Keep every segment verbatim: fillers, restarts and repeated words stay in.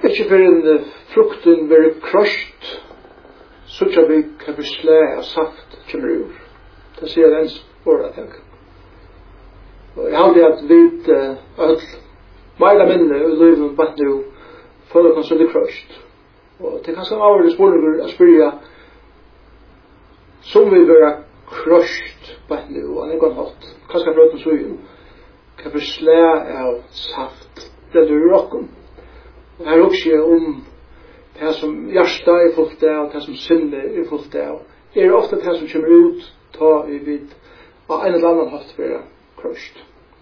Ikke for en frukten være krøst, så ikke vi kan beslå av saft kommer ur. Det sier den åretak. Og jeg hadde at vi uh, meira minne i livet bare nu for å kan krøst. Og det er kanskje avgjørende spørsmål å spørre som vil være krøst bare nu, og han er godt hatt. Kanskje for åtten søyen kan beslå av saft det du råkken. Og her også er om det som hjärsta er fullt av, det som sinne er fullt av. Det er ofte det som kommer ut, ta i vid, av en eller annen hatt for krøst.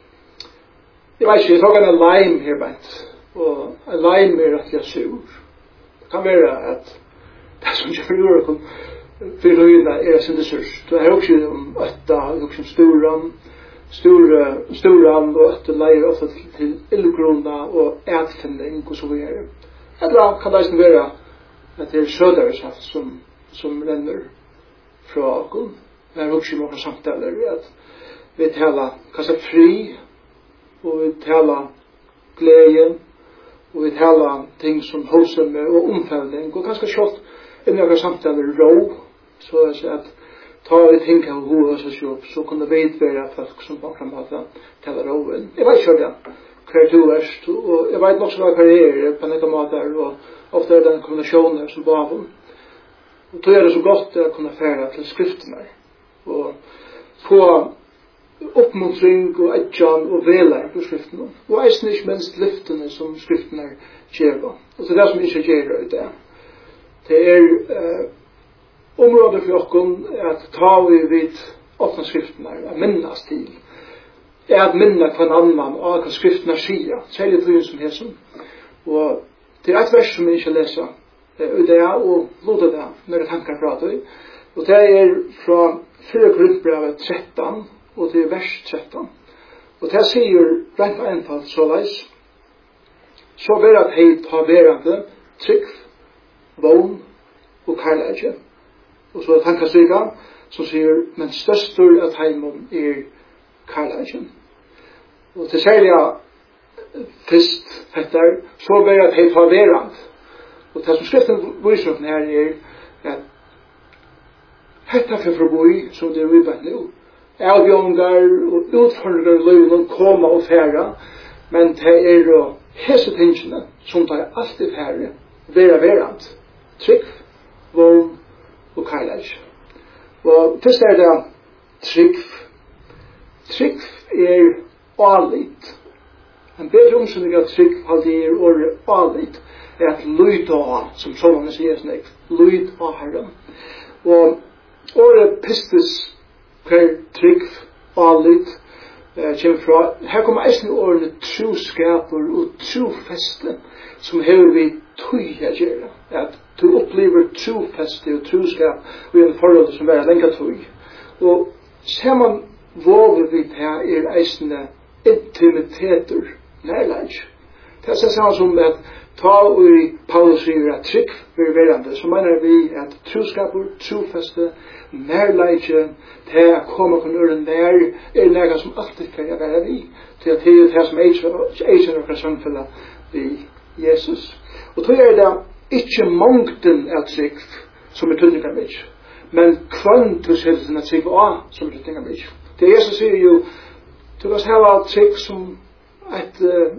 Jeg vet ikke, jeg tar en lime her bænt, og en lime er at jeg er sur. Det kan være at det som kommer ut, for høyene er sinne sørst. Det er også om øtta, det er også om storan, Stora, storan og øtte leier ofte til ildgrunna og ætfinning og så videre. Eller kan det være at det er sødare som, som renner fra oss. Det er også noen samtaler at vi taler kanskje fri, og vi taler glede, og vi taler ting som holdsomme og omfølgning, og kanskje kjøtt i noen samtaler rå, så at ta vi ting av hodet seg opp, så kunne vi være folk som på en måte taler roven. Jeg vet ikke det, hver to verst, og jeg vet nok så hva karriere på noen måter, og ofte er det en kombinasjoner som baven. Og då er det så godt å kunne fære til skriftene, og få oppmuntring og edjan og veler på skriftene, og eisen ikke minst lyftene som skriftene gjør. Og det er det som ikke gjør i det. Det er uh, området for oss at ta vi vid åpne skriftene, at minnes til, er at minne på en annan og hva skriftene sier, særlig tog som hesen. Og det er et vers som vi ikke leser, og det er å lode det når det tanker fra det. Og det er fra fire Korintbrevet tretten, og det er vers tretten. Og det sier rent og enfalt så leis, så vil at hei ta verande trygg, vogn og karlægje. Og så er tankestyga som sier, men størstur at heimon er karlægjen. Og til særlig fyrst etter, så vil at hei ta verand. Og det som skriften viser her er at hetta for forboi, som det er vibat nu, avgjongar og utfordringar i løyven koma og færa, men det er jo hese tingene som det er alltid fære, vera verand, trygg, vogn og karlæg. Og først er det trygg. Trygg er alit. En bedre omsynning av trygg alltid er året alit, er at lyd av, som sånne sier slik, lyd av herren. Og året pistes per trygg alit eh, kommer fra, her kommer eisen årene troskaper og trofeste, som hever vi tøy å gjøre, at du opplever trofeste og troskap og en forhold som er lenge tøy. Og ser man våger vi til er eisende intimiteter nærleis. Det er sånn som at ta og i Paulus sier at trygg vil verande, så mener vi at troskaper, trofeste, nærleis, til å komme på nøren nær, er nære som alltid kan være vi, til at det er det som eiser noen samfunnet vi Jesus. Og då er det ikke mangten av trygg som er tydning av mig, men kvantusheten av trygg av som er tydning av mig. Det Jesus sier jo, du kan ha trygg som et,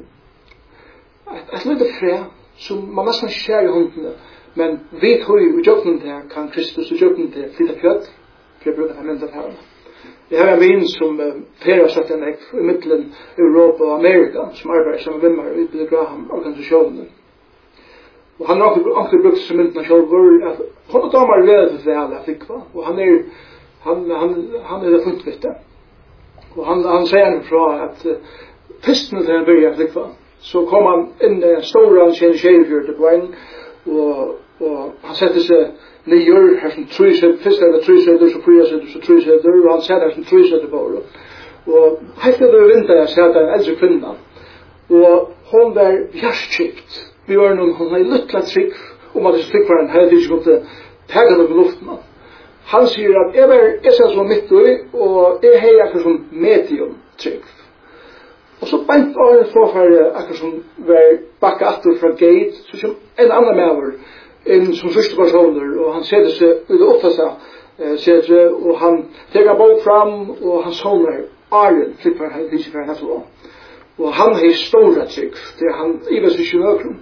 et, et lite fred, som man nesten skjer i håndene, men vi tror jo i jobben til kan Kristus og jobben til flytta kjøtt, for jeg bruker det myndet her. Jeg har en vin som uh, flere har sagt en ek i middelen Europa og Amerika, som arbeider sammen med meg i Billy Graham-organisasjonen. Og han har alltid brukt som mynden av kjølver, at hun og damer er veldig til det jeg fikk, og han er, han, han, han er det funnet vitt det. Og han, han sier fra at uh, først når han begynner jeg fikk, så kom han inn i en stor ansjen kjærefjørte på en, og, og han setter seg nyer, her som trysett, først er det trysett, så frysett, så trysett, og han setter her som trysett på det. Og helt til det vinter jeg setter en eldre kvinne, og hun var hjertkjipt. Vi var noen, hun har lyttla trygg, om at det trygg var en hele tid som kom tega noe luften. Han sier at jeg var, jeg ser som midt i, og jeg har akkurat som medium trygg. Og så bænt året så for akkurat som var bakka atter fra gate, så som en annan maver, en som første personer, og han setter seg ut og opptatt seg, setter, og han teker bort fram, og han soner Arjen, klippar han ikke for han etter. Og han har stora trygg, det er han i vess ikke nøkron.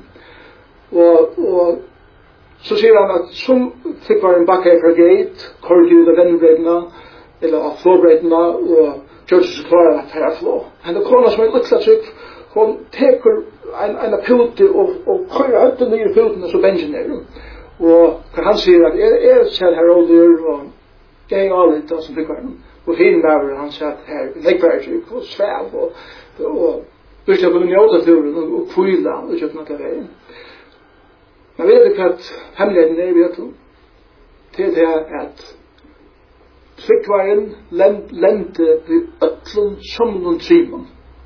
Og, og så sier han at som klippar en bakka fra gate, korgi ut av vennbreidene, eller av flåbreidene, og gjør seg klar at her er flå. Han er kona som er litt trygg, hon teker en, en pute og, og kører ut den nye puten og så bensin er. Og hva han sier at jeg, jeg ser her oljer og jeg er alle litt som klippar han. Og fin maver, han sier at her leggbær trygg og svev og og virkelig å kunne njóta turen og kvila og kjøpt natt av veien. Men vet du hva hemmeligheten er vi vet om? Til det er at tryggvaren lente vi öllum somlun trimon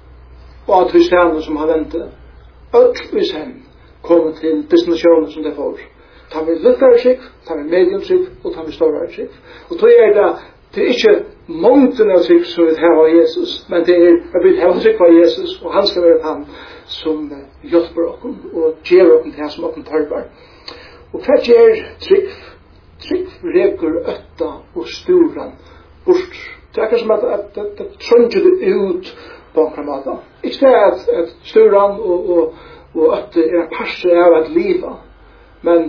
og at vi stjernen som har ventet öll vi sen kommer til destinasjonen som det får. Ta vi lykkare skikk, ta vi medium skikk og ta vi større skikk. Og då er det det er ikke mångten av trygg som vi har av Jesus, men det er at vi har trygg av Jesus, og han skal være han som hjelper oss og gjør oss til han som oss tørper. Og hva gjør trygg? Trygg reker øtta og sturen bort. Det er ikke som at det trønger det ut på en måte. Ikke det at, at sturen og, og, og øtta er en parse av et liv, men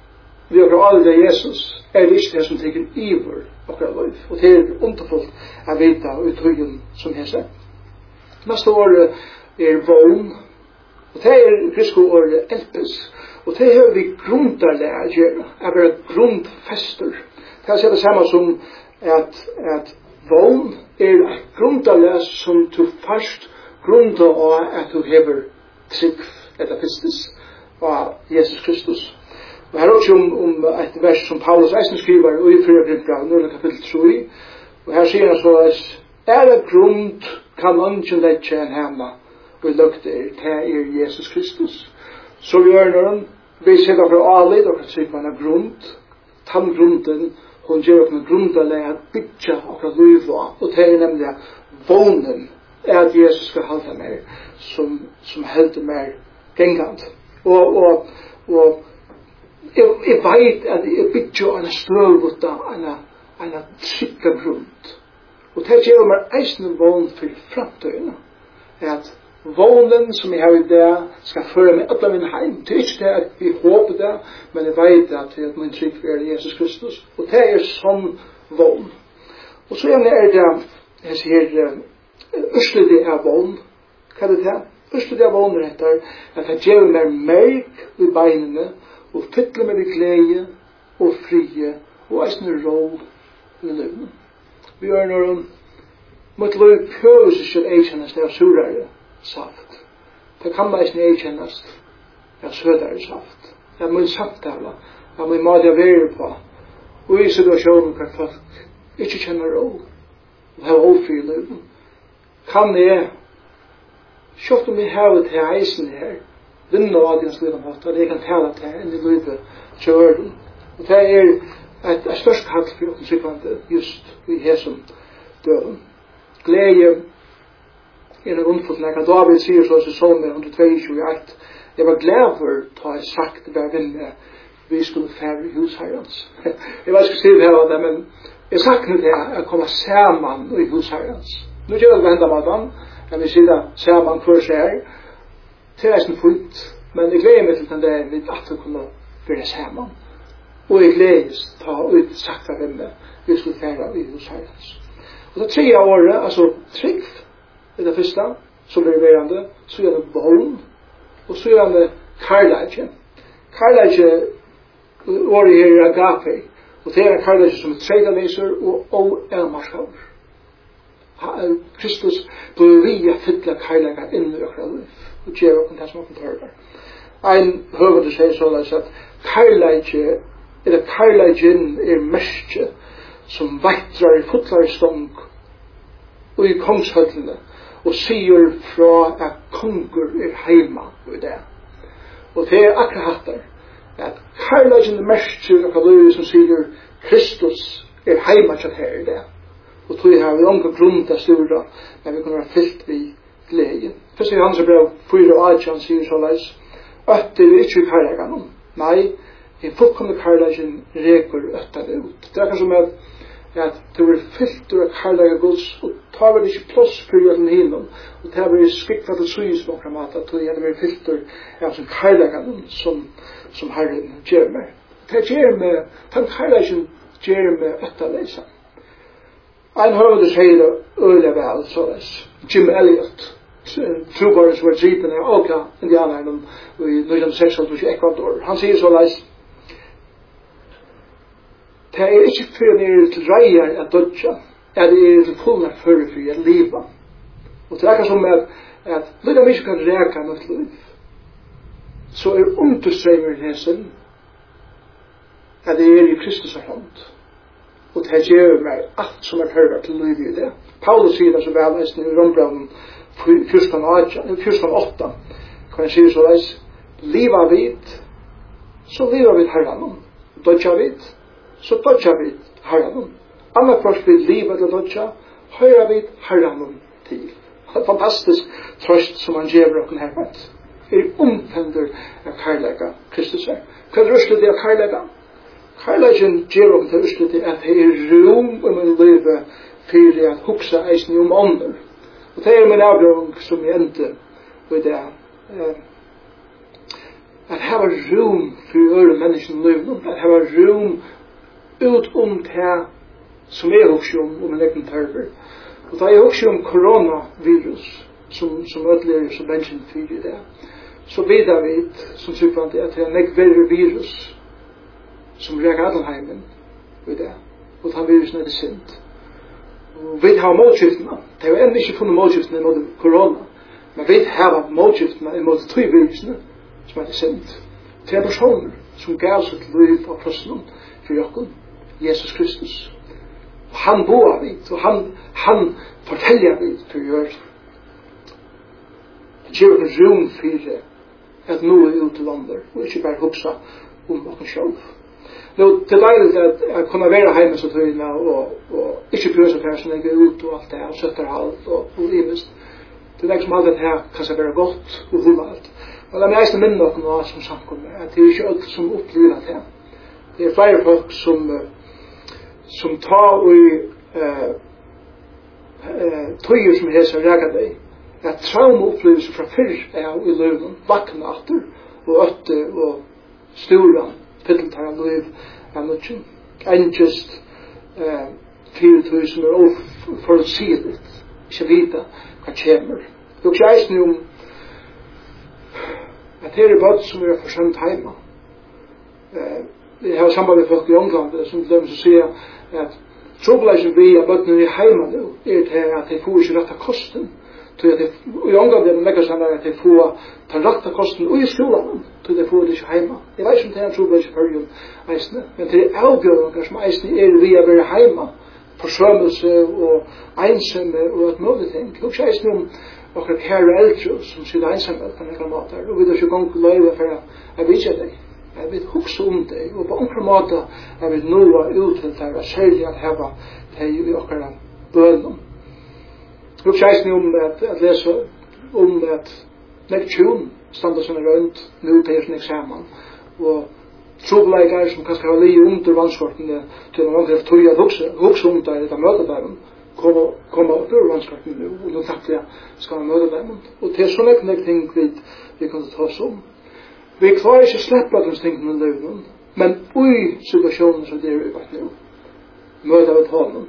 vi har aldri Jesus er det ikke det som tenker iver akkurat liv. Og det er underfullt å vite og uttrykken som jeg ser. Neste året er vogn, og det er grisko året elpes. Og det har vi grunderlære å gjøre, å være grundfester. Det er det samme som at, at vogn er et grunderlære som du først grunder av at du hever trygg etter Kristus av Jesus Kristus. Og her er også om, om et vers som Paulus eisen skriver i fyrre Korinterbrev, null kapittel tre. Og her sier han så at er det grunn kan ønsken lette en hemma og lukter til er Jesus Kristus. Så vi gjør når vi sitter for alle, og kan sitte med en grunn, tann grunden, hun gjør oss en grunderleg bytja akkurat liva, og det er nemlig vånen er at Jesus skal halde meg som, som helder meg gengant. Og, og, og Jeg, jeg vet at jeg bygger en stølvutta, en, en trygga grunn. Og det gjør meg eisende vogn for framtøyene. At vognen som jeg har i det skal føre meg alle min heim. Det er ikke det at vi håper det, men jeg vet at det er min trygg er Jesus Kristus. Og det er sånn vogn. Og så er det, jeg sier, østlige av vogn. Hva er det det? Østlige av vogn er etter at det gjør meg merk i beinene, og fytle med glede og frie og eisne råd i livet. Vi gjør når hun måtte lov prøve seg selv eikjennast av surare saft. Det kan man eisne eikjennast av sødare saft. Det er min samtale, det er min måte å være på. Og i situasjonen kan folk ikke kjenne råd og ha ofri i livet. Kan jeg, sjått om jeg har det til eisen her, vinna av hans livet hatt, og det kan tala til enn i livet kjøren. Og det er et, et størst kall for åkken sykvande just i hesum døden. Glede er en undfullt nekka. David sier så i Salme one twenty-two, jeg var glad for ta jeg sagt hver vinne vi skulle færre i husherrens. Jeg vet ikke si det her, men jeg sakner det å komme saman i husherrens. Nå gjør det venda madan, kan vi si det saman for seg det er en fullt, men jeg gleder meg til den der vi at vi kunne være sammen. Og jeg gleder ta ut sakta venne vi skulle fære i hos herrens. Og det tredje året, altså trygg, er det første, som blir verande, så er det vogn, og så er det karlægje. Karlægje, året her er agape, og det er en karlægje som er tredaleser og o-elmarskaver. Kristus blir via fytla karlægje inn i okra liv. Og gjør opp det som åpen tørver. Ein høver du sier såleis at karlægje, eller karlægjen er merke som veitrar i fotlare stong og i kongshøllene og sier fra at konger er heima i det. Og det er akkurat hattar at karlægjen er merke av det som sier Kristus er heima til her i det. Og tog har vi omgå grunn til styrra men vi kunne være fyllt vi glede. Først i hans brev fyra og Adjan sier så leis, øtter vi ikke i karlagan. Nei, en fullkomne karlagen reker øtter det ut. Det er kanskje som at at det var fyllt av karlaga gods, og ta var det ikke plass for jøden hinom, og det var skikva til suyes på en måte, at det var fyllt av som karlaga som, som Herren gjør med. Det gjør med, den karlagen gjør med øtterleisa. Ein høvde sier det øyelig vel, så det Jim Elliot, trobaren som var dripen av Oka, indianeren, i nitton seksoghalvtreds i Ecuador. Han sier så leis, det er ikke for en er til reier at dødja, er det er til fullnær fører for at liva. Og det er ikke som at, at lukka mykje kan reka mitt liv, så er understremer hesen at det er i Kristus er hånd. Og det gjør meg alt som er høyre til liv i det. Paulus sier det så vel i Rombraven fjorton åtta, kan jeg sier så leis, liva vid, så liva vid herran, dødja vid, så dødja vid herran. Anna først vid liva til dødja, høyra vid herran til. Fantastisk trøst som han gjør okken her med. Er omfender av karlæga Kristus er. Hva er ruslet av karlæga? Karlægen gjør okken til ruslet at det er rom om en liv for at huksa eisen om ånder. Og det er min avgjøring som jeg endte ved det. At her var rom for øre mennesken liv. At her var rom ut om det som er hukse om om en egen tørver. Og da er hukse om koronavirus som, som ødelegger som mennesken fyrer i det. Så vidar vi, som tykkvant, at det er nek verre virus som reker Adelheimen ved det. Og den virusen er det sint. Og vi har målskiftene. Det er jo enda ikke funnet målskiftene mot korona. Men vi har målskiftene mot tog virusene som er det sint. Det er personer som gav seg til liv av krossen for jokken, Jesus Kristus. Og han boar vidt, og han, han forteller vidt for å gjøre. Det gjør en rom for det at nå er ut til lander, og ikke bare huksa om okken selv. Nå, det er deilig at jeg kunne være hjemme så tøyne, og, og ikke prøve seg for jeg er ut og alt det, og søtter alt, og, og imest. Det er ikke som alt det her kan seg være godt og humalt. Og det er mest minne noen av som samkommer, at det er ikke alt som opplever det. Det er flere folk som, som tar og uh, uh, tøyer som heter reger deg, at traumaupplevelser fra fyrr er i løven, vakna atter, og øtte, og stora, fylltar av liv av nødgen. Engest uh, fire som er uforutsigelig, ikke vite hva kommer. Det er ikke eisen om at det er bøtt som er forsømt heima. Uh, vi har samband med folk i England som til dem som sier at trobeleisen vi av bøttene i heima nå er til at de får ikke rett av kosten. Så att i England är det mycket så att de får ta rätta kosten och i skolan så de får det inte hemma. Jag vet inte om det är så för ju eisne, men det är avgörande som eisne är vi är vara hemma försömmelse och ensamma och ett möjligt ting. Och så eisne om och ett herre äldre som sitter ensamma på några matar och vi då så gång leva för att visa dig. Jag vet också om det och på några matar jag vet nu ut till att sälja att ha det i och bön. Jag säger nu om att, att läsa om att lektion standa som är runt nu på en examen och trobeleikar som kanske har li under vannskorten till en gång tog jag också också om det där mötet där komma komma upp ur vannskorten nu och då tänkte jag ska man möta dem och det är så mycket ting vi vi kan ta oss om vi klarar inte släppa de tingene i livet men i situationen som det är i vart nu möta vi honom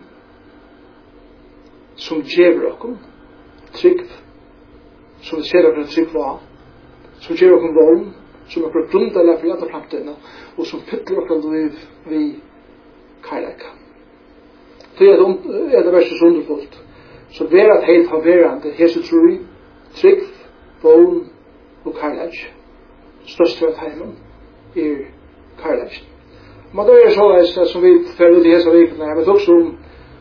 som gjør okkom trygg, som vi ser okkom trygg av, som gjør okkom vogn, som okkom grunndeler for alle framtidene, og som fyller okkom liv vi kærleika. Det er det verste underfullt. Så vera et helt haverande, hese tru, trygg, vogn og kærleik. Største av heimen er kærleik. Men det er så som vi fer ut i hese vikene, jeg vet også om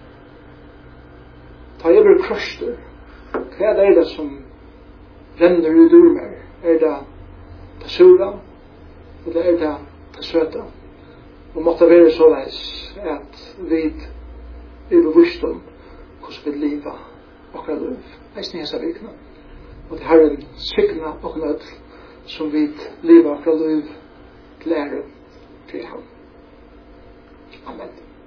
ta jeg blir krøster. Hva er det som renner ut ur meg? Er det det sura? Eller er det det søta? Og måtte være så leis at vi er bevisst om hvordan vi lever akkurat liv. Eisen i hese vikene. og til Herren signa og nød som vi lever fra liv til ære til ham. Amen.